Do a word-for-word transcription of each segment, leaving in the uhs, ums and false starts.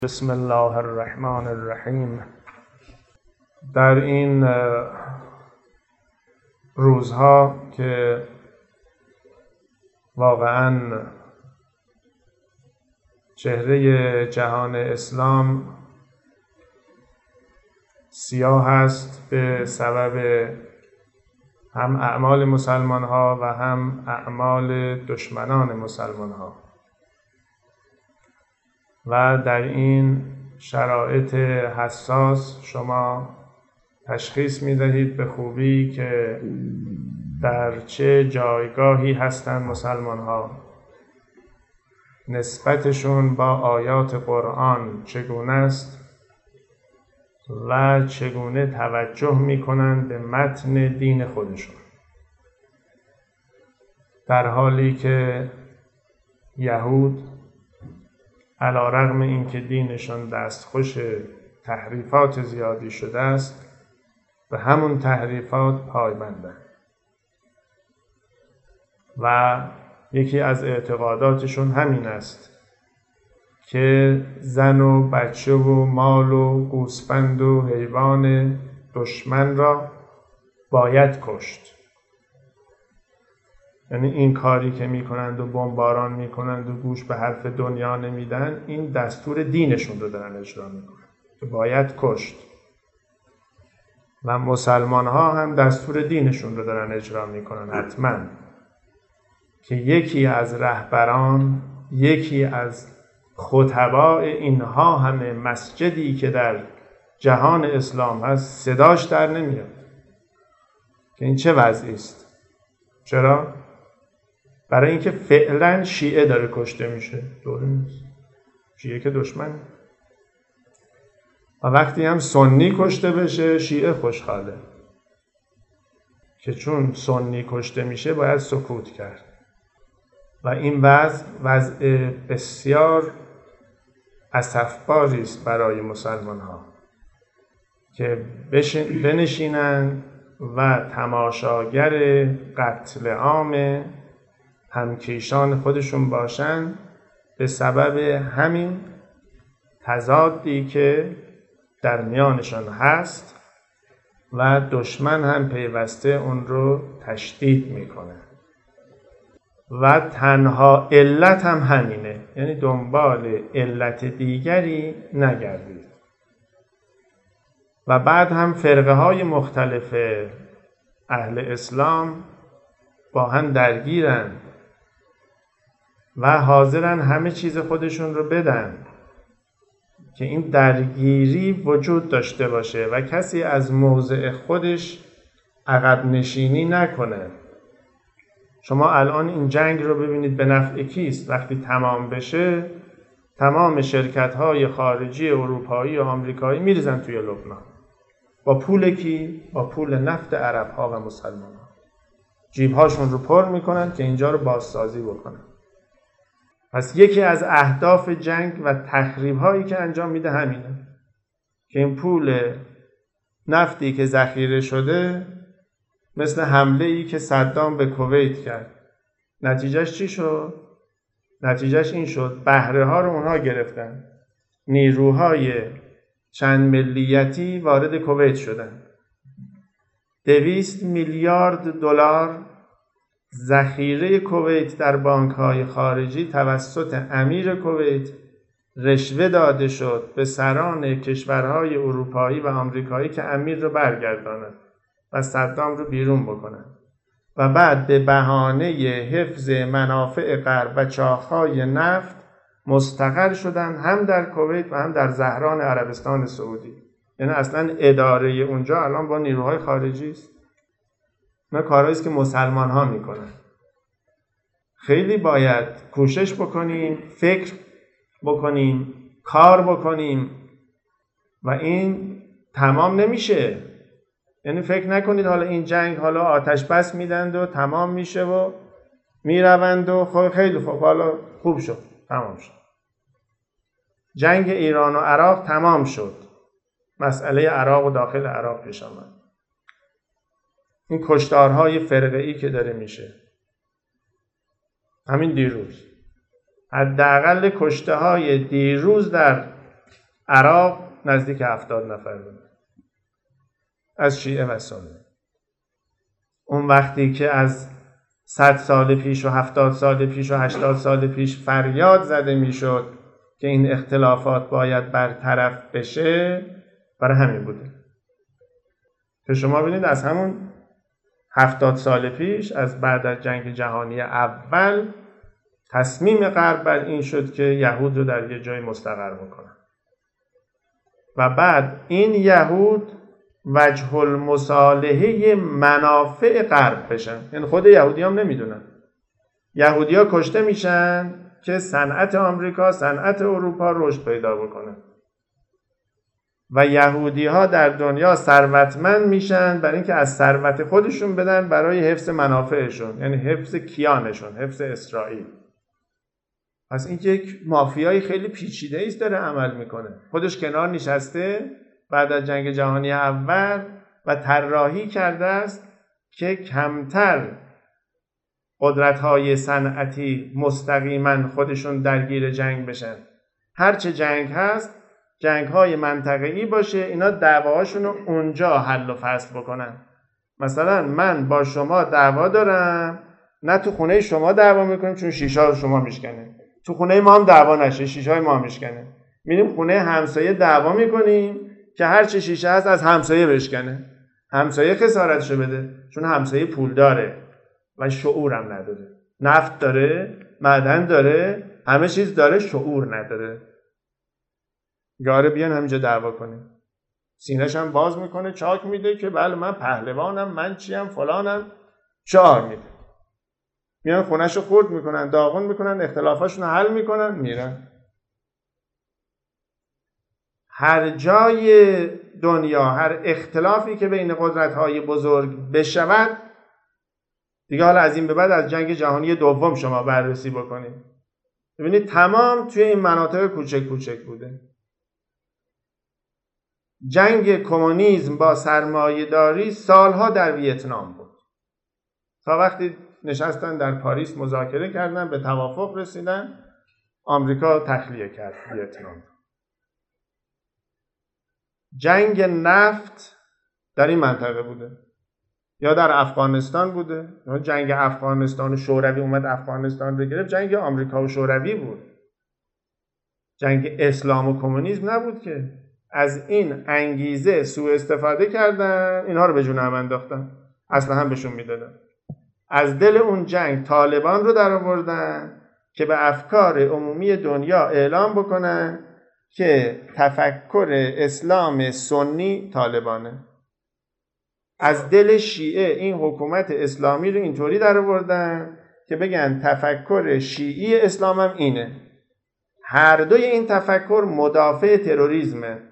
بسم الله الرحمن الرحیم. در این روزها که واقعا چهره جهان اسلام سیاه است به سبب هم اعمال مسلمان ها و هم اعمال دشمنان مسلمان ها، و در این شرایط حساس شما تشخیص می دهید به خوبی که در چه جایگاهی هستند مسلمان ها، نسبتشون با آیات قرآن چگونه است و چگونه توجه می کنند به متن دین خودشون، در حالی که یهود علی رغم اینکه دینشون دستخوش تحریفات زیادی شده است به همون تحریفات پایبندند و یکی از اعتقاداتشون همین است که زن و بچه و مال و گوسفند و حیوان دشمن را باید کشت. یعنی این کاری که میکنند و بمباران میکنند و گوش به حرف دنیا نمیدن، این دستور دینشون رو دارن اجرا میکنن که باید کشت، و مسلمان ها هم دستور دینشون رو دارن اجرا میکنن حتما، که یکی از رهبران، یکی از خطباء اینها همه مسجدی که در جهان اسلام هست صداش در نمیاد که این چه وضعی است. چرا؟ برای اینکه فعلا شیعه داره کشته میشه، طوری نیست. شیعه که دشمن، و وقتی هم سنی کشته بشه شیعه خوشحاله، که چون سنی کشته میشه باید سکوت کرد. و این وضع وضع بسیار اسفباری است برای مسلمان ها که بنشینند و تماشاگر قتل عام همکیشان خودشون باشن به سبب همین تضادی که در میانشان هست، و دشمن هم پیوسته اون رو تشدید میکنه و تنها علت هم همینه، یعنی دنبال علت دیگری نگردید. و بعد هم فرقه های مختلف اهل اسلام با هم درگیرن و حاضرن همه چیز خودشون رو بدن که این درگیری وجود داشته باشه و کسی از موضع خودش عقب نشینی نکنه. شما الان این جنگ رو ببینید به نفع کیست؟ وقتی تمام بشه تمام شرکت‌های خارجی اروپایی و آمریکایی میریزن توی لبنان. با پول کی؟ با پول نفت عرب‌ها و مسلمان‌ها. جیب‌هاشون رو پر میکنن که اینجا رو بازسازی بکنن. پس یکی از اهداف جنگ و تخریب‌هایی که انجام میده همینه که این پول نفتی که ذخیره شده، مثل حمله‌ای که صدام به کویت کرد، نتیجهش چی شد؟ نتیجهش این شد بهره ها رو اونها گرفتن، نیروهای چند ملیتی وارد کویت شدن، دویست میلیارد دلار ذخیره کویت در بانک‌های خارجی توسط امیر کویت رشوه داده شد به سران کشورهای اروپایی و آمریکایی که امیر رو برگردانند و صدام رو بیرون بکنن، و بعد به بهانه حفظ منافع غرب و چاه‌های نفت مستقر شدن هم در کویت و هم در زهران عربستان سعودی. یعنی اصلا اداره اونجا الان با نیروهای خارجی است. نه کارهایی است که مسلمان ها میکنن. خیلی باید کوشش بکنیم، فکر بکنیم، کار بکنیم، و این تمام نمیشه. یعنی فکر نکنید حالا این جنگ حالا آتش بس میدند و تمام میشه و میروند و خیلی خوب حالا خوب شد، تمام شد. جنگ ایران و عراق تمام شد، مسئله عراق و داخل عراق پیش آمد. این کشتارهای فرقه‌ای که داره میشه، همین دیروز حداقل کشته های دیروز در عراق نزدیک هفتاد نفر بود از شیعه و سنی. اون وقتی که از صد سال پیش و هفتاد سال پیش و هشتاد سال پیش فریاد زده میشد که این اختلافات باید برطرف بشه، برای همین بوده که شما ببینید از همون هفتاد سال پیش، از بعد از جنگ جهانی اول، تصمیم غرب بر این شد که یهود رو در یه جای مستقر بکنن و بعد این یهود وجه المصالحه منافع غرب بشن. یعنی خود یهودی هم نمیدونن. یهودی ها کشته میشن که صنعت آمریکا، صنعت اروپا رشد پیدا بکنه و یهودی ها در دنیا ثروتمند میشن برای اینکه از ثروت خودشون بدن برای حفظ منافعشون، یعنی حفظ کیانشون، حفظ اسرائیل. پس این یک مافیای خیلی پیچیده ایست داره عمل میکنه. خودش کنار نشسته بعد از جنگ جهانی اول و طراحی کرده است که کمتر قدرت‌های صنعتی مستقیما خودشون درگیر جنگ بشن. هرچه جنگ هست جنگ‌های منطقه‌ای باشه، اینا دعواهاشون رو اونجا حل و فصل بکنن. مثلا من با شما دعوا دارم، نه تو خونه شما دعوا میکنیم چون شیشه رو شما میشکنه، تو خونه ما هم دعوا نشه شیشه های ما میشکنه، میریم خونه همسایه دعوا میکنیم که هر چه شیشه هست از همسایه بشکنه، همسایه خسارتشو بده چون همسایه پول داره و شعورم نداره، نفت داره، معدن داره، همه چیز داره، شعور نداره. گاره بیان همینجا دعوا کنیم، سینه‌ش هم باز میکنه، چاک میده که بله من پهلوانم، من چیم، فلانم، شعار میده. میان خونه‌شو خورد میکنن، داغون میکنن، اختلافاشون حل میکنن، میرن. هر جای دنیا هر اختلافی که بین قدرت‌های بزرگ بشود، دیگه حالا از این به بعد از جنگ جهانی دوم شما بررسی بکنید، ببینید تمام توی این مناطق کوچک کوچک بوده. جنگ کمونیسم با سرمایه‌داری سالها در ویتنام بود، تا وقتی نشستن در پاریس مذاکره کردن، به توافق رسیدن، آمریکا تخلیه کرد ویتنام. جنگ نفت در این منطقه بوده یا در افغانستان بوده. جنگ افغانستان و شوروی اومد افغانستان رو گرفت، جنگ آمریکا و شوروی بود، جنگ اسلام و کمونیسم نبود که. از این انگیزه سوء استفاده کردن، اینها رو به جون هم انداختن، اصلا هم بهشون میدادن. از دل اون جنگ طالبان رو در آوردن که به افکار عمومی دنیا اعلام بکنن که تفکر اسلام سنی طالبانه. از دل شیعه این حکومت اسلامی رو اینطوری در آوردن که بگن تفکر شیعی اسلام هم اینه. هر دوی این تفکر مدافع تروریسمه.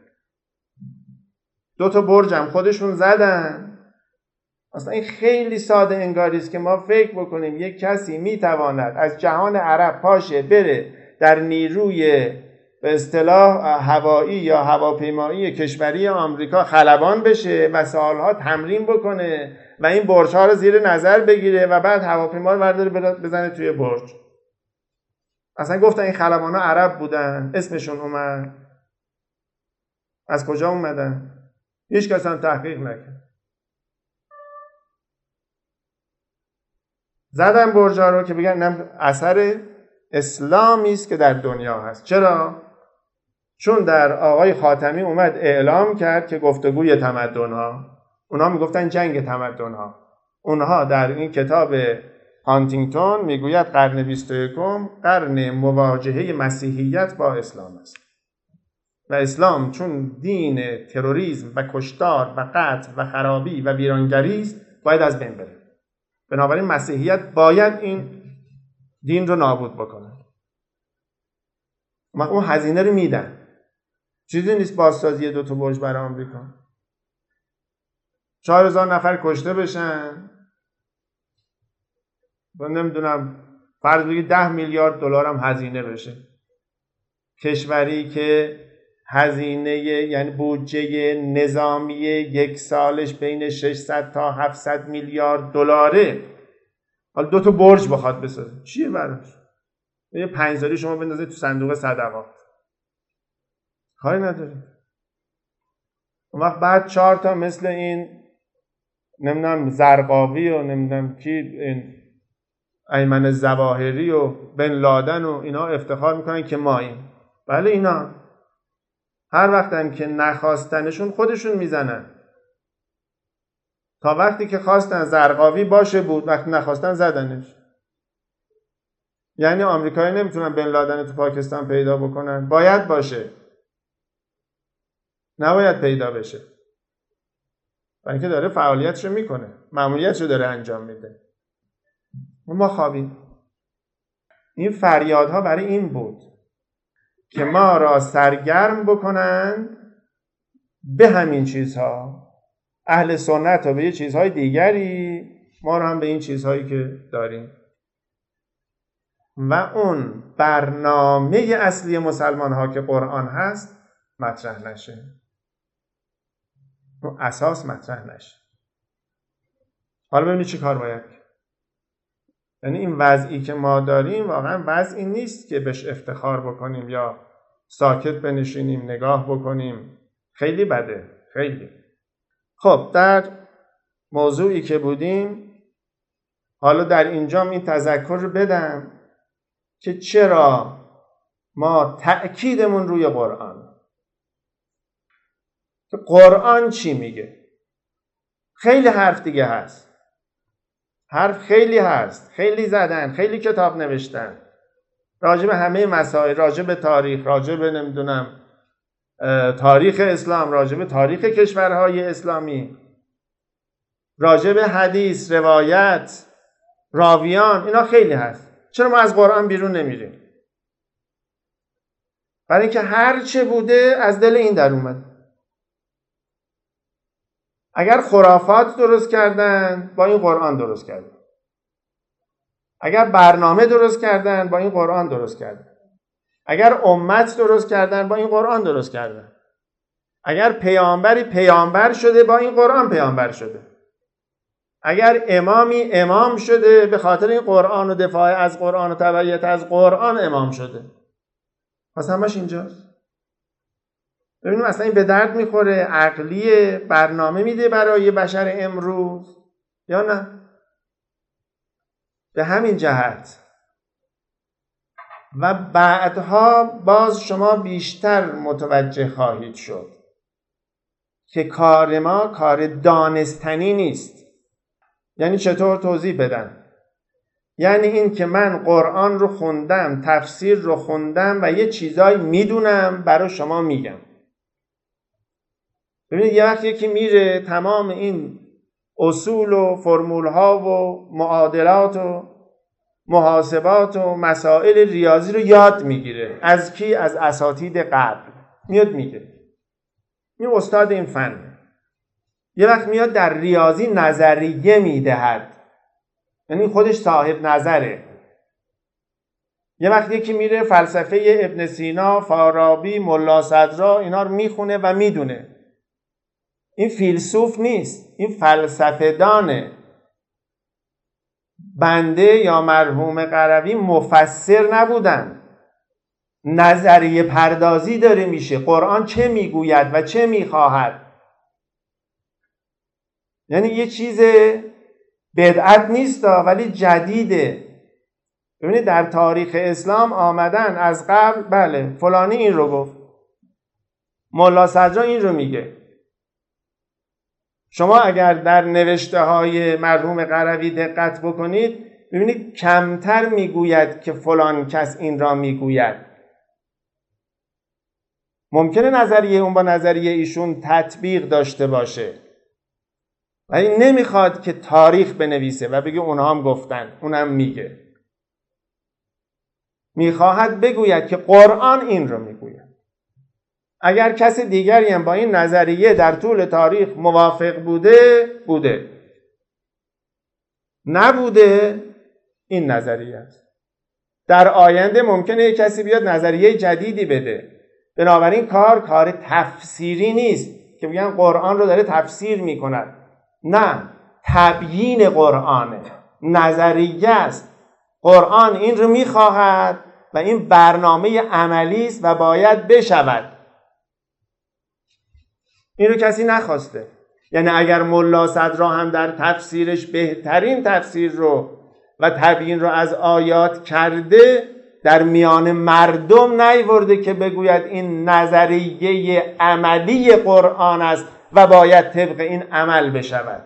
دو تا برج هم خودشون زدن. اصلا این خیلی ساده انگاری است که ما فکر بکنیم یک کسی میتواند از جهان عرب پاشه بره در نیروی به اصطلاح هوایی یا هواپیمایی کشوری آمریکا خلبان بشه و سالها تمرین بکنه و این برج‌ها رو زیر نظر بگیره و بعد هواپیما رو برداره بزنه توی برج. اصلا گفتن این خلبانا عرب بودن، اسمشون اومد. از کجا اومدن؟ هیچ کس هم تحقیق نکرد. زدن برج‌ها رو که بگن اثر اسلامی است که در دنیا هست. چرا؟ چون در آقای خاتمی اومد اعلام کرد که گفتگوی تمدن‌ها، اونها میگفتن جنگ تمدن‌ها، اونها در این کتاب هانتینگتون میگوید قرن بیست و یکم قرن مواجهه مسیحیت با اسلام است و اسلام چون دین تروریسم و کشتار و قتل و خرابی و ویرانگری است باید از بین بره. بنابراین مسیحیت باید این دین رو نابود بکنه. ما اون هزینه رو میدن. چیزی نیست بازسازی دو تا برج برای آمریکا. چهار هزار نفر کشته بشن. من نمیدونم فرض بگید ده میلیارد دلار هم هزینه بشه. کشوری که هزینه یعنی بودجه نظامی یک سالش بین ششصد تا هفتصد میلیارد دلاره، حالا دو تا برج بخواد بسازه چیه براش؟ یه پنج هزاری شما بندازید تو صندوق صدقات. کاری نداریم. اون وقت بعد چهار تا مثل این نمیدونم زرقاوی و نمیدونم کی این ایمن ظواهری و بن لادن و اینا افتخار میکنن که ماییم. بله اینا هر وقت هم که نخواستنشون خودشون میزنن. تا وقتی که خواستن زرقاوی باشه بود، وقتی نخواستن زدنش. یعنی آمریکایی نمیتونن بن لادن تو پاکستان پیدا بکنن؟ باید باشه، نباید پیدا بشه، برای اینکه داره فعالیتشو میکنه، مأموریتشو داره انجام میده. ما خوابیم. این فریادها برای این بود که ما را سرگرم بکنند به همین چیزها. اهل سنت رو به یه چیزهای دیگری، ما را هم به این چیزهایی که داریم. و اون برنامه اصلی مسلمان ها که قرآن هست مطرح نشه، اون اساس مطرح نشه. حالا ببینید چی کار باید کرد. یعنی این وضعی که ما داریم واقعا وضعی نیست که بهش افتخار بکنیم یا ساکت بنشینیم نگاه بکنیم. خیلی بده، خیلی. خب در موضوعی که بودیم، حالا در اینجام این تذکر رو بدم که چرا ما تأکیدمون روی قرآن. که قرآن چی میگه؟ خیلی حرف دیگه هست، حرف خیلی هست، خیلی زدن، خیلی کتاب نوشتن راجع به همه مسائل، راجع به تاریخ، راجع به نمیدونم تاریخ اسلام، راجع به تاریخ کشورهای اسلامی، راجع به حدیث، روایت، راویان، اینا خیلی هست. چرا ما از قرآن بیرون نمیریم؟ برای اینکه هر چه بوده از دل این در اومد. اگر خرافات درست کردن با این قرآن درست کردن، اگر برنامه درست کردن با این قرآن درست کردن، اگر امت درست کردن با این قرآن درست کردن، اگر پیامبری پیامبر شده با این قرآن پیامبر شده، اگر امامی امام شده به خاطر این قرآن و دفاع از قرآن و تبعیت از قرآن امام شده. پس همش اینجاست. ببینیم اصلا این به درد میخوره، عقلی برنامه میده برای بشر امروز یا نه؟ به همین جهت و بعدها باز شما بیشتر متوجه خواهید شد که کار ما کار دانستنی نیست. یعنی چطور توضیح بدم؟ یعنی این که من قرآن رو خوندم، تفسیر رو خوندم و یه چیزایی میدونم برای شما میگم. ببینید یه وقت یکی میره تمام این اصول و فرمول ها و معادلات و محاسبات و مسائل ریاضی رو یاد میگیره. از کی؟ از اساتید قبل میاد میگه. این استاد این فن. یه وقت میاد در ریاضی نظریه میدهد، یعنی خودش صاحب نظره. یه وقت یکی میره فلسفه ابن سینا، فارابی، ملا صدرا اینا رو میخونه و میدونه. این فیلسوف نیست، این فلسفه دانه. بنده یا مرحوم قروی مفسر نبودن، نظریه پردازی داره میشه. قرآن چه میگوید و چه میخواهد، یعنی یه چیز بدعت نیست ولی جدیده. ببینید در تاریخ اسلام آمدن از قبل، بله فلانی این رو گفت، ملا صدرا این رو میگه. شما اگر در نوشته های مرحوم قروی دقت بکنید ببینید کمتر میگوید که فلان کس این را میگوید. ممکنه نظریه اون با نظریه ایشون تطبیق داشته باشه ولی نمیخواد که تاریخ بنویسه و بگه اونها هم گفتن، اونم میگه. میخواهد بگوید که قرآن این رو میگوید. اگر کس دیگری هم با این نظریه در طول تاریخ موافق بوده بوده، نبوده این نظریه است. در آینده ممکنه یک کسی بیاد نظریه جدیدی بده. بنابراین کار کار تفسیری نیست که بگن قرآن رو داره تفسیر میکند. نه، تبیین قرآنه، نظریه است. قرآن این رو میخواهد و این برنامه عملی است و باید بشود. این رو کسی نخواسته. یعنی اگر ملا صدرا هم در تفسیرش بهترین تفسیر رو و تبیین رو از آیات کرده، در میان مردم نیورده که بگوید این نظریه عملی قرآن است و باید طبق این عمل بشود.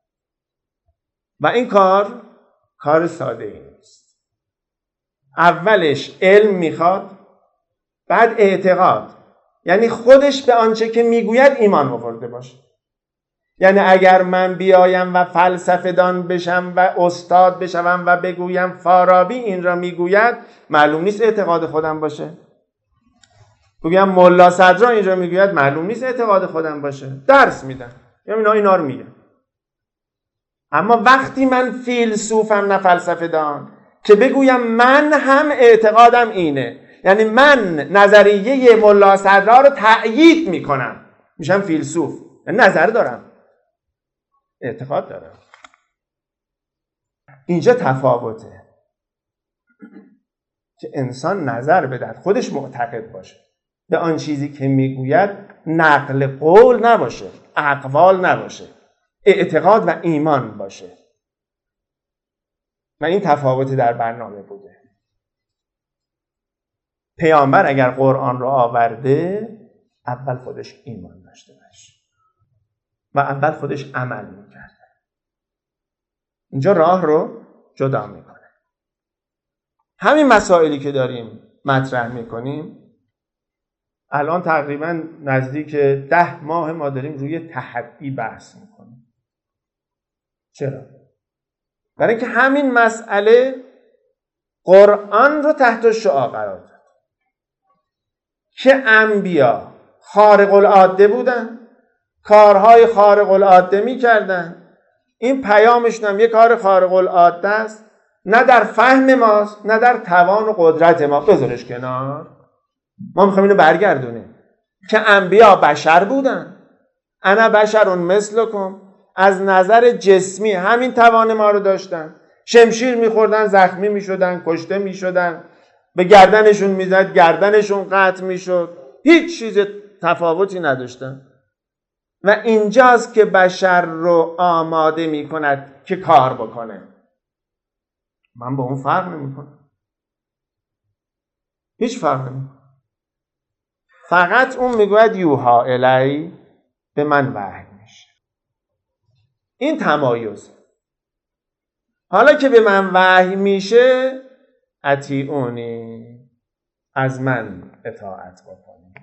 و این کار کار ساده ای نیست. اولش علم میخواد، بعد اعتقاد، یعنی خودش به آنچه که میگوید ایمان آورده باشه. یعنی اگر من بیایم و فلسفه دان بشم و استاد بشم و بگویم فارابی این را میگوید، معلوم نیست اعتقاد خودم باشه. بگویم ملا صدرا این را میگوید، معلوم نیست اعتقاد خودم باشه. درس میدم یا اینا اینا رو میگم. اما وقتی من فیلسوفم نه فلسفه دان که بگویم من هم اعتقادم اینه، یعنی من نظریه ملا صدرا رو تأیید میکنم، میشم فیلسوف. یعنی نظر دارم، اعتقاد دارم. اینجا تفاوته که انسان نظر بدهد، خودش معتقد باشه به آن چیزی که میگوید، نقل قول نباشه، اقوال نباشه، اعتقاد و ایمان باشه. و این تفاوت در برنامه بوده. پیامبر اگر قرآن رو آورده، اول خودش ایمان داشته باشه و اول خودش عمل میکرده. اینجا راه رو جدا میکنه. همین مسائلی که داریم مطرح میکنیم، الان تقریبا نزدیک ده ماه ما داریم روی تحدی بحث میکنیم. چرا؟ برای اینکه همین مسئله قرآن رو تحت شعاع قرار داد که انبیا خارق العاده بودن، کارهای خارق العاده میکردن. این پیامشون هم یه کار خارق العاده است، نه در فهم ماست نه در توان و قدرت ما. بذارش کنار، ما میخوایم اینو برگردونیم که انبیا بشر بودن. انا بشر مثلکم، از نظر جسمی همین توان ما رو داشتن. شمشیر میخوردن، زخمی میشدن، کشته میشدن، به گردنشون میزد، گردنشون قطع میشد، هیچ چیز تفاوتی نداشتن. و اینجاست که بشر رو آماده میکند که کار بکنه. من با اون فرق نمیکنم، هیچ فرق نمیکنم. فقط اون میگوید یوها الی، به من وحی میشه. این تمایز. حالا که به من وحی میشه، اطیعونی، از من اطاعت بکنید.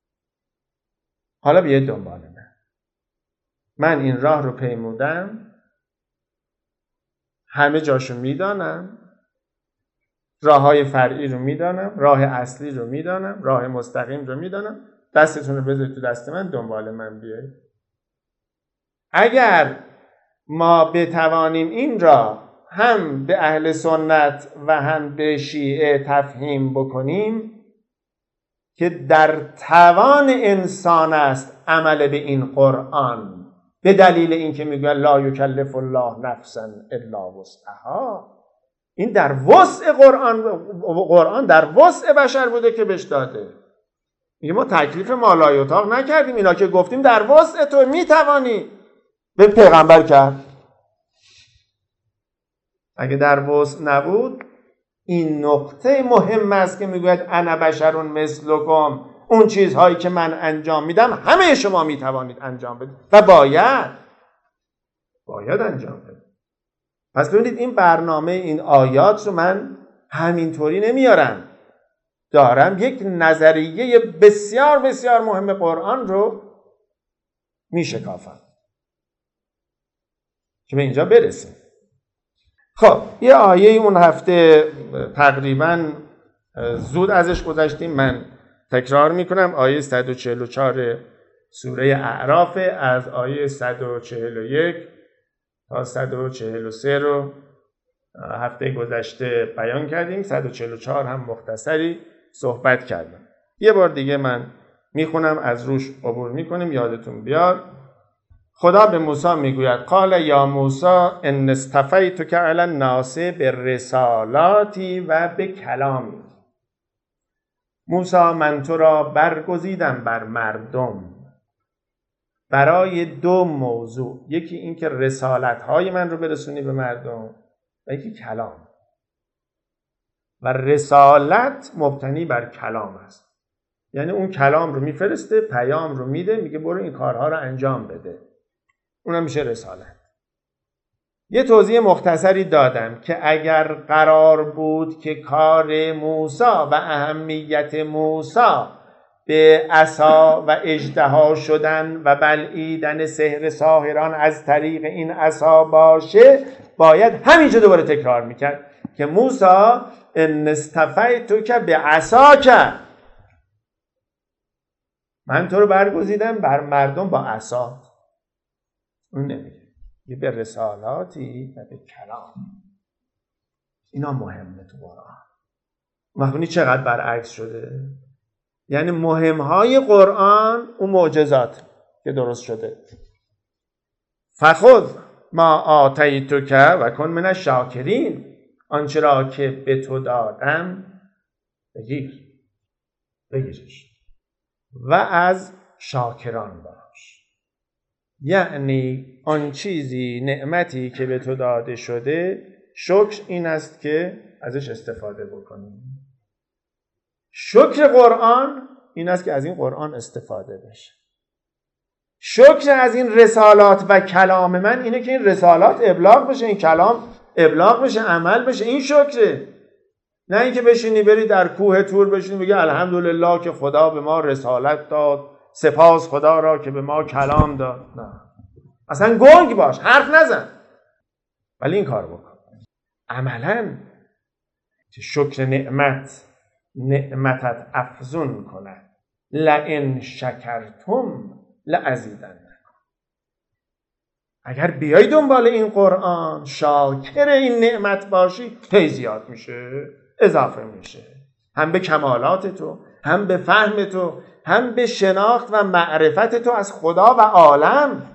حالا بیاید دنبال من. من این راه رو پیمودم، همه جاشو میدانم، راه های فرعی رو میدانم، راه اصلی رو میدانم، راه مستقیم رو میدانم. دستتون رو بذارید تو دست من، دنبال من بیایید. اگر ما بتوانیم این را هم به اهل سنت و هم به شیعه تفهیم بکنیم که در توان انسان است عمل به این قرآن، به دلیل اینکه میگه لا یکلف الله نفسا الا وسعها، این در وسع قرآن قرآن در وسع بشر بوده که بهش داده. میگه ما تکلیف مالای اتاق نکردیم، اینا که گفتیم در وسع تو میتوانی. به پیغمبر کرد. اگه در وسع نبود، این نقطه مهم است که میگوید انا بشر مثلکم، اون چیزهایی که من انجام میدم همه شما میتوانید انجام بدید و باید باید انجام بدید. پس ببینید این برنامه، این آیات رو من همینطوری نمیارم، دارم یک نظریه بسیار بسیار مهم قرآن رو میشکافم که به اینجا برسیم. خب یه آیه اون هفته تقریبا زود ازش گذشتیم، من تکرار میکنم. آیه صد و چهل و چهار سوره اعراف، از آیه صد و چهل و یک تا صد و چهل و سه رو هفته گذشته بیان کردیم. صد و چهل و چهار هم مختصری صحبت کردم. یه بار دیگه من میخونم، از روش عبور میکنیم یادتون بیاد. خدا به موسی میگوید قال یا موسی ان اصطفیتک علی الناس برسالاتی و به کلامی. موسی من تو را برگزیدم بر مردم برای دو موضوع، یکی این که رسالت‌های من رو برسونی به مردم و یکی کلام. و رسالت مبتنی بر کلام است، یعنی اون کلام رو میفرسته، پیام رو میده، میگه برو این کارها رو انجام بده، اونم میشه رسالت. یه توضیح مختصری دادم که اگر قرار بود که کار موسی و اهمیت موسی به عصا و اژدها شدن و بلعیدن سحر ساحران از طریق این عصا باشه، باید همینجا دوباره تکرار میکرد که موسی ان اصطفیتک بعصاک، من تو رو برگزیدم بر مردم با عصا. اون نمیگه، یه به رسالاتی و به کلام. اینا مهمه تو قرآن. مخونی چقدر برعکس شده؟ یعنی مهمهای قرآن اون معجزات که درست شده. فخذ ما آتیتک و کن من الشاکرین، آنچه را که به تو دادم بگیر، بگیرش و از شاکران باش. یعنی آن چیزی، نعمتی که به تو داده شده، شکر این است که ازش استفاده بکنی. شکر قرآن این است که از این قرآن استفاده بشه. شکر از این رسالات و کلام من اینه که این رسالات ابلاغ بشه، این کلام ابلاغ بشه، عمل بشه. این شکره. نه اینکه بشینی بری در کوه طور بشینی بگی الحمدلله که خدا به ما رسالت داد، سپاس خدا را که به ما کلام داد. نه، اصلا گنگ باش، حرف نزن، ولی این کار بکن عملاً که شکر نعمت نعمتت افزون کند. لئن شکرتم لازیدنکم. اگر بیای دنبال این قرآن، شاکر این نعمت باشی، هی زیاد میشه، اضافه میشه، هم به کمالات تو، هم به فهم تو، هم به شناخت و معرفت تو از خدا و عالم،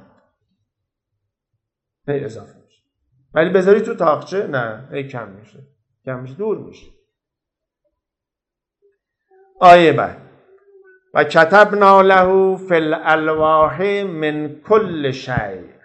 هی اضافه میشه. ولی بذاری تو تاقچه، نه، هی کم میشه، کم میشه، دور میشه. آیه بعد و کتبنا له فی الالواح من کل شیء.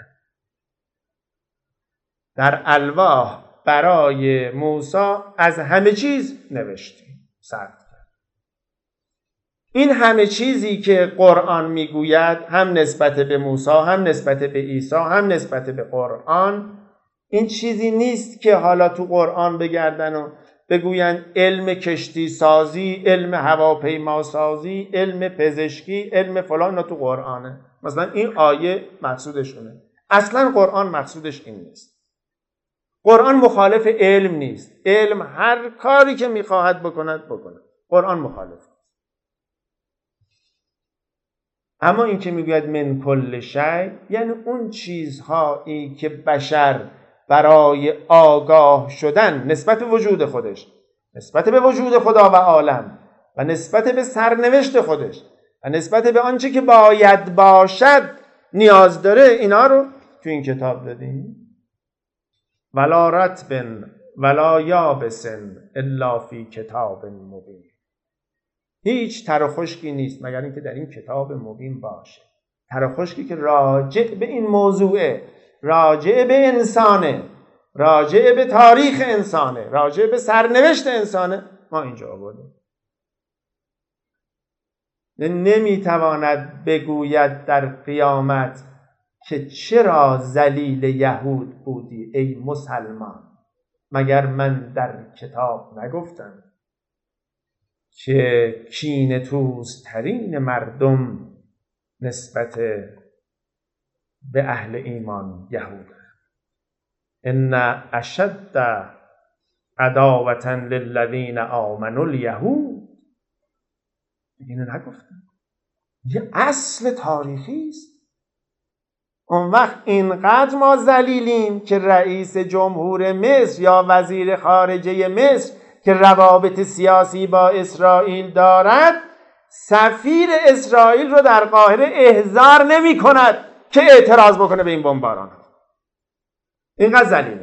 در الواح برای موسی از همه چیز نوشتیم، ثبت کرد. این همه چیزی که قرآن میگوید، هم نسبت به موسی، هم نسبت به عیسی، هم نسبت به قرآن، این چیزی نیست که حالا تو قرآن بگردن و بگوین علم کشتی سازی، علم هواپیما سازی، علم پزشکی، علم فلان، نه تو قرآنه. مثلا این آیه مقصودشونه. اصلا قرآن مقصودش این نیست. قرآن مخالف علم نیست. علم هر کاری که میخواهد بکند بکند. قرآن مخالف. اما این که میگوید من کل شیء، یعنی اون چیزهایی که بشر برای آگاه شدن نسبت به وجود خودش، نسبت به وجود خدا و عالم و نسبت به سرنوشت خودش و نسبت به آنچه که باید باشد نیاز داره، اینا رو تو این کتاب دادیم. ولا رطب ولا یابس الا فی کتاب مبین. هیچ تر و خشکی نیست مگر اینکه در این کتاب مبین باشه. تر و خشکی که راجع به این موضوعه، راجع به انسانه، راجع به تاریخ انسانه، راجع به سرنوشت انسانه، ما اینجا آوردیم. نمیتواند بگوید در قیامت که چرا ذلیل یهود بودی ای مسلمان، مگر من در کتاب نگفتم که کینه توزترین مردم نسبت به اهل ایمان یهود. ان اشد عداوة للذین آمنوا الیهود. اینو نگفتم، یه اصل تاریخی است. اون وقت اینقدر ما ذلیلیم که رئیس جمهور مصر یا وزیر خارجه مصر که روابط سیاسی با اسرائیل دارد، سفیر اسرائیل رو در قاهره احضار نمی کند که اعتراض بکنه به این بمباران. اینقدر ذلیله،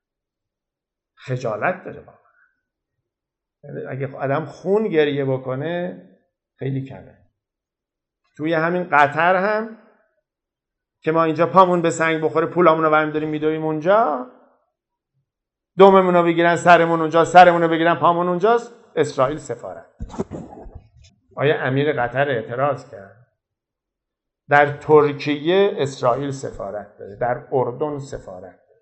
خجالت داره بابا. اگه آدم خون گریه بکنه خیلی کمه. توی همین قطر هم که ما اینجا پامون به سنگ بخوره پولامون رو برمی داریم میدویم اونجا، دوممون رو بگیرن سرمون اونجا، سرمون رو بگیرن پامون اونجاست. اسرائیل سفارت. آیا امیر قطر اعتراض کرد؟ در ترکیه اسرائیل سفارت داره، در اردن سفارت داره.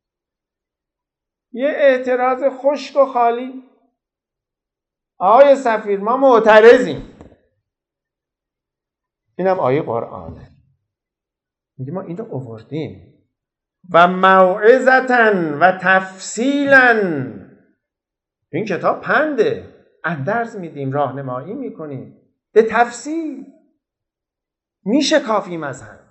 یه اعتراض خشک و خالی. آقای سفیر ما معترضیم. اینم آیه قرآنه. میگه ما اینو آوردیم و موعظتاً و تفصیلاً. این کتاب پنده، اندرز میدیم، راهنمایی میکنیم به تفصیل. میشه کافیم از هم.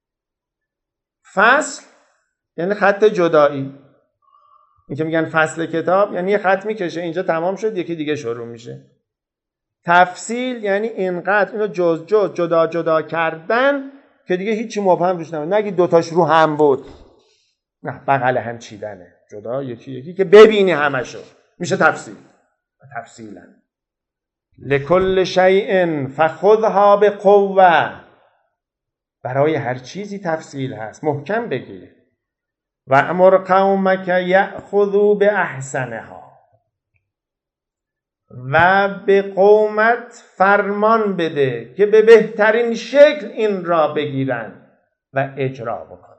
فصل یعنی خط جدایی. این که میگن فصل کتاب یعنی یه خط میکشه، اینجا تمام شد یکی دیگه شروع میشه. تفصیل یعنی اینقدر اینو جز جز جدا جدا کردن که دیگه هیچی مبهم روش نمید. نگی دوتاش رو هم بود، نه بغل هم چیدنه، جدا یکی یکی که ببینی همشو. میشه تفصیل. تفصیلا لکل شیء فخذها بقوه. برای هر چیزی تفصیل هست، محکم بگیر. و امر قومک یأخذوا باحسنها. و به قومت فرمان بده که به بهترین شکل این را بگیرن و اجرا بکنن.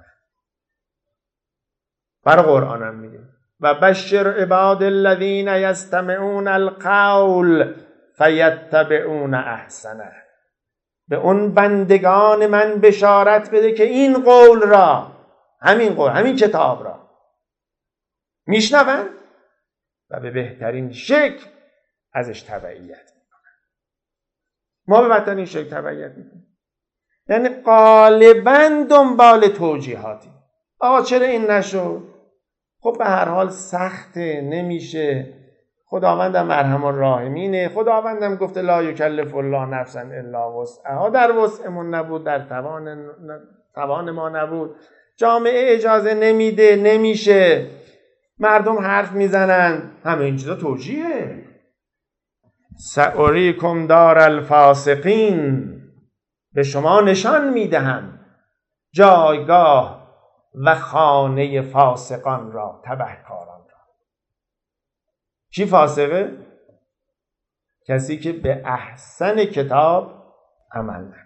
برای قرآنم میگه و بشر عباد الذین یستمعون القول فیتبعون احسنه. به اون بندگان من بشارت بده که این قول را، همین قول، همین کتاب را میشنون و به بهترین شکل ازش تبعیت میکنن. ما به بهترین شکل تبعیت میکنیم، یعنی غالبا دنبال توجیهاتی. آقا چرا این نشد؟ خب به هر حال سخته، نمیشه، خداوندم مرحم الراحمینه، خداوندم گفته لا یکلف الله نفسا الا وسعها، در وسعمون نبود، در توان توان ما نبود، جامعه اجازه نمیده، نمیشه، مردم حرف میزنن، همه این چیزا توجیهه. سأریکم دار الفاسقین. به شما نشان میدهم جایگاه و خانه فاسقان را، تبهکاران را. کی فاسقه؟ کسی که به احسن کتاب عمل نکنه.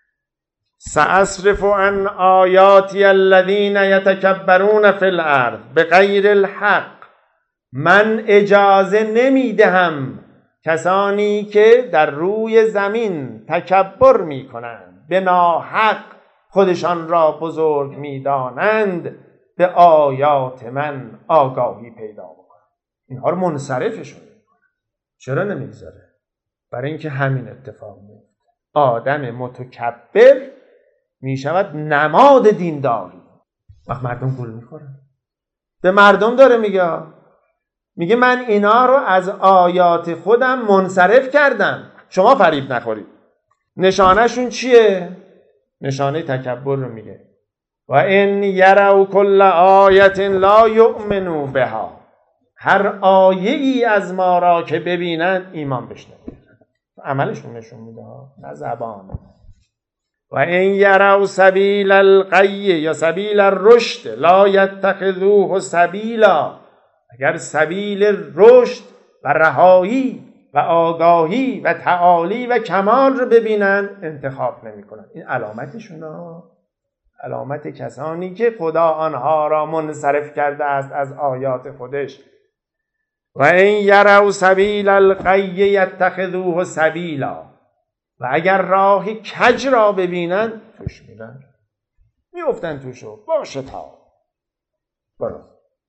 سأصرف عن آیاتی الذین یتکبرون فی الارض بغیر الحق. من اجازه نمیدهم کسانی که در روی زمین تکبر میکنند، به ناحق خودشان را بزرگ میدانند، به آیات من آگاهی پیدا بکنند. اینها رو منصرفشون میکنن. چرا نمیگذاره؟ برای اینکه همین اتفاق میفته. آدم متکبر میشود نماد دینداری. وقت مردم گول میخورن. به مردم داره میگه میگه من اینا رو از آیات خودم منصرف کردم، شما فریب نخورید. نشانهشون چیه؟ نشانه تکبر رو میگه و ان یروا کل آیت لا یؤمنوا بها. هر آیه ای از ما را که ببینن ایمان بهش نمیارن. عملشون نشون میده، نه زبان. و ان یروا سبیل الغی یا سبیل الرشد لا یتخذوه سبیلا. اگر سبیل رشد و رهایی و آگاهی و تعالی و کمال رو ببینن انتخاب نمی کنن. این علامتشون ها، علامت کسانی که خدا آنها را منصرف کرده است از آیات خودش. و این یروا سبیل الغی یتخذوه سبیلا. و اگر راه کج را ببینن توش میرن، میافتن توشو. باشه تا برو.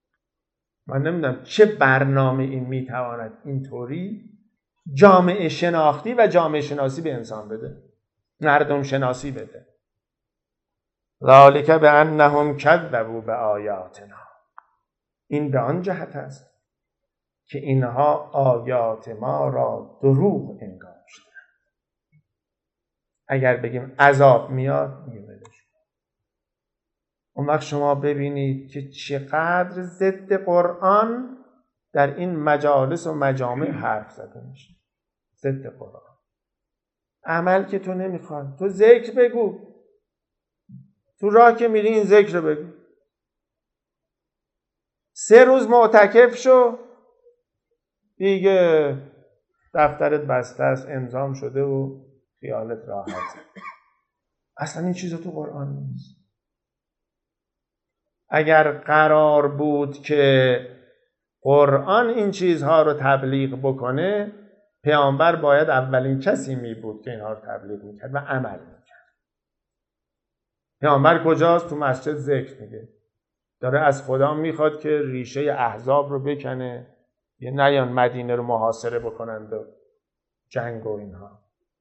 من نمیدونم چه برنامه این میتواند اینطوری جامعه شناختی و جامعه شناسی به انسان بده، مردم شناسی بده. ذالک بانهم کذبوا بآیاتنا. این به آن جهت است که اینها آیات ما را دروغ انگاشتند. اگر بگیم عذاب میاد، میگه ولش. اون وقت شما ببینید که چقدر ضد قرآن در این مجالس و مجامع حرف زده میشه. ضد قرآن. عمل که تو نمیخواد، تو ذکر بگو. تو راه که میری این ذکر رو بگو. سه روز معتکف شو، دیگه دفترت بسته است، امضام شده و خیالت راحت. اصلا این چیزا تو قرآن نیست. اگر قرار بود که قرآن این چیزها رو تبلیغ بکنه، پیامبر باید اولین کسی می بود که اینها رو تبلیغ میکرد و عمل میکرد. پیامبر کجاست؟ تو مسجد ذکر میگه. داره از خدا میخواد که ریشه احزاب رو بکنه، یه نیان مدینه رو محاصره بکنند و جنگ و اینها.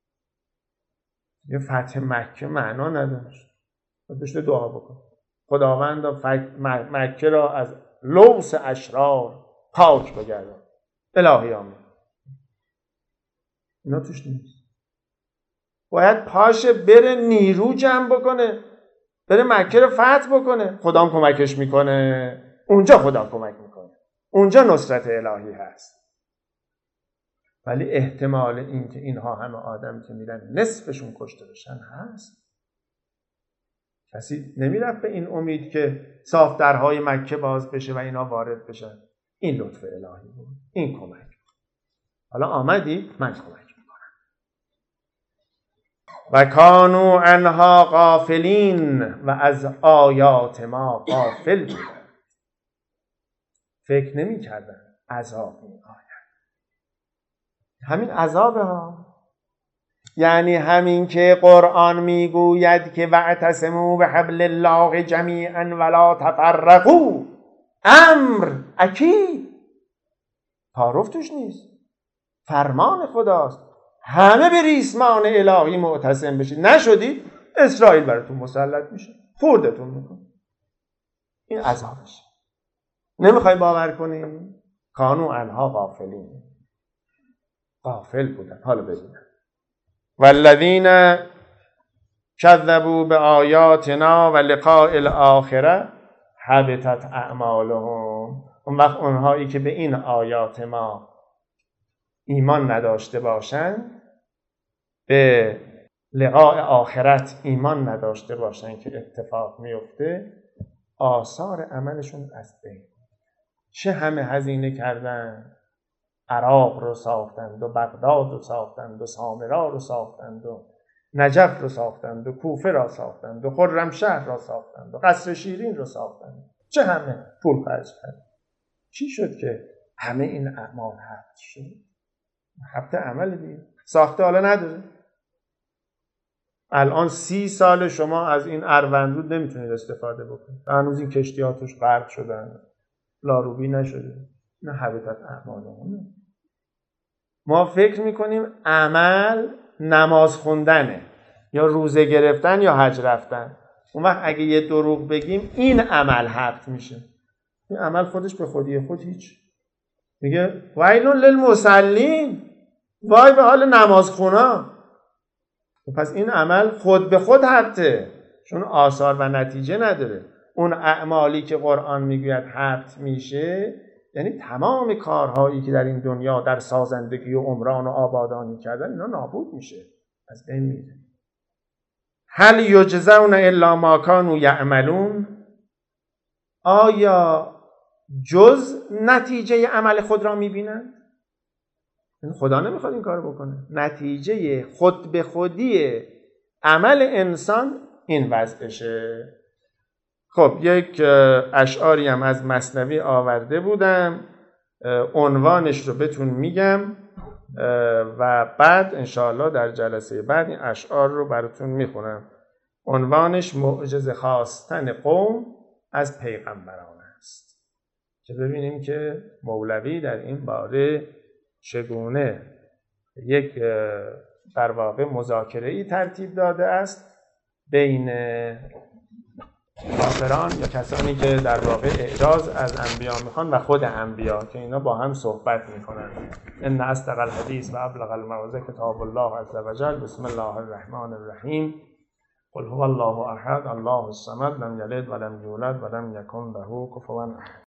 یه فتح مکه معنا نداشت. بهش دعا بکن خداوند مکه را از لوث اشرار پاک بگردان. الهی آمین. اینا توش نیست. باید پاشه بره نیرو جمع بکنه، بره مکه رو فتح بکنه. خدا هم کمکش میکنه. اونجا خدا کمک میکنه، اونجا نصرت الهی هست. ولی احتمال این که اینها همه آدم که میرن نصفشون کشته بشن هست. کسی نمیرفت به این امید که صاف درهای مکه باز بشه و اینا وارد بشن. این لطف الهی بود، این کمک. حالا آمدی من کمک میکنم. و کانوا عنها غافلین، و از آیات ما غافل بودن. فکر نمی کردن عذاب می آید. همین عذابه ها. یعنی همین که قرآن میگوید که واعتصموا بحبل الله جمیعا ولا تفرقوا، امر اکید، تعارف توش نیست، فرمان خداست. همه به ریسمان الهی معتصم بشید. نشدی اسرائیل براتون مسلط میشه، خوردتون میکنه. این عذابشه. نمیخوای باور کنی؟ کانوا عنها غافلین، غافل بودن. حالا ببینن والذین کذبوا بآیاتنا و لقاء الاخره حبطت اعمالهم. اون وقت اونهایی که به این آیات ما ایمان نداشته باشند، به لقاء آخرت ایمان نداشته باشند که اتفاق میفته، آثار عملشون از بین. چه همه هزینه کردن، عراق رو ساختند و بغداد رو ساختند و سامرا رو ساختند و نجف رو ساختند و کوفه را ساختند و خرمشهر را ساختند و قصر شیرین رو ساختند. چه همه پول خرج کردند. چی شد که همه این اعمال حبط شد؟ حبط عمل دیگه. ساخته حالا نداره. الان سی سال شما از این اروندرود نمیتونید استفاده بکنید. هنوز این کشتی‌ها توش غرق شدن، لاروبی نشده. نه حبطت اعمالهم. ما فکر میکنیم عمل نماز خوندنه یا روزه گرفتن یا حج رفتن. اون وقت اگه یه دروغ بگیم این عمل حبط میشه. این عمل خودش به خودی خود هیچ. میگه ویل للمصلین، وای به حال نمازخونا. پس این عمل خود به خود حبطه، چون آثار و نتیجه نداره. اون اعمالی که قرآن میگوید حبط میشه، یعنی تمام کارهایی که در این دنیا در سازندگی و عمران و آبادانی کردن، اینا نابود میشه، از بین میره. هل یجزون الا ما کانوا یعملون؟ آیا جز نتیجه عمل خود را میبینند؟ خدا نمیخواد این کار بکنه. نتیجه خود به خودی عمل انسان این وضعشه. خب یک اشعاری هم از مثنوی آورده بودم، عنوانش رو بهتون میگم و بعد انشاءالله در جلسه بعد این اشعار رو براتون میخونم. عنوانش معجزه خواستن قوم از پیغمبران است، که ببینیم که مولوی در این باره چگونه یک در واقع مذاکره‌ای ترتیب داده است بین کافران یا کسانی که در واقع اعراض از انبیا میخوان و خود انبیا، که اینا با هم صحبت میکنن. ان اصدق الحدیث و ابلغ الموعظه کتاب الله عز وجل. بسم الله الرحمن الرحیم. قل هو الله احد الله الصمد لم یلد ولم یولد ولم یکن له کفوا احد.